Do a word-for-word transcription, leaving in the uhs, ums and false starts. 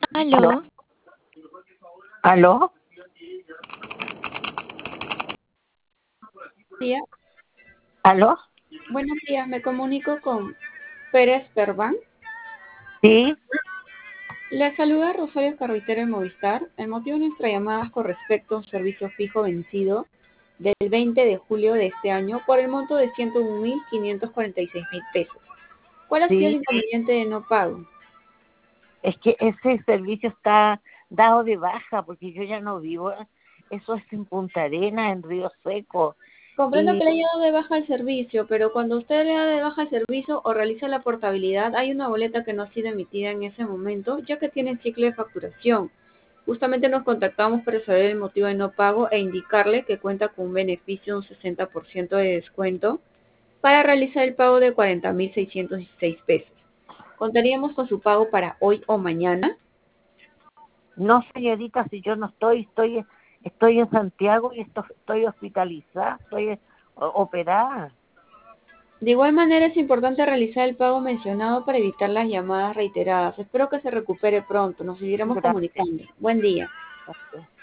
¿Aló? ¿Aló? ¿Aló? Día. ¿Aló? Buenos días, me comunico con Pérez Perban. Sí, Le saluda Rosario Carretero de Movistar. El motivo de nuestra llamada es con respecto a un servicio fijo vencido del veinte de julio de este año por el monto de ciento un mil quinientos cuarenta y seis mil pesos. ¿Cuál ha sido el sí. inconveniente de no pago? Es que ese servicio está dado de baja porque yo ya no vivo. Eso es en Punta Arenas, en Río Seco. Comprendo Y que le haya dado de baja el servicio, pero cuando usted le da de baja el servicio o realiza la portabilidad, hay una boleta que no ha sido emitida en ese momento, ya que tiene ciclo de facturación. Justamente nos contactamos para saber el motivo de no pago e indicarle que cuenta con un beneficio de un sesenta por ciento de descuento para realizar el pago de cuarenta mil seiscientos dieciséis pesos. ¿Contaríamos con su pago para hoy o mañana? no, señorita, si yo no estoy, estoy, estoy en Santiago y esto- estoy hospitalizada, estoy o- operada. De igual manera es importante realizar el pago mencionado para evitar las llamadas reiteradas. Espero que se recupere pronto. Nos seguiremos Gracias. comunicando. Buen día. Gracias.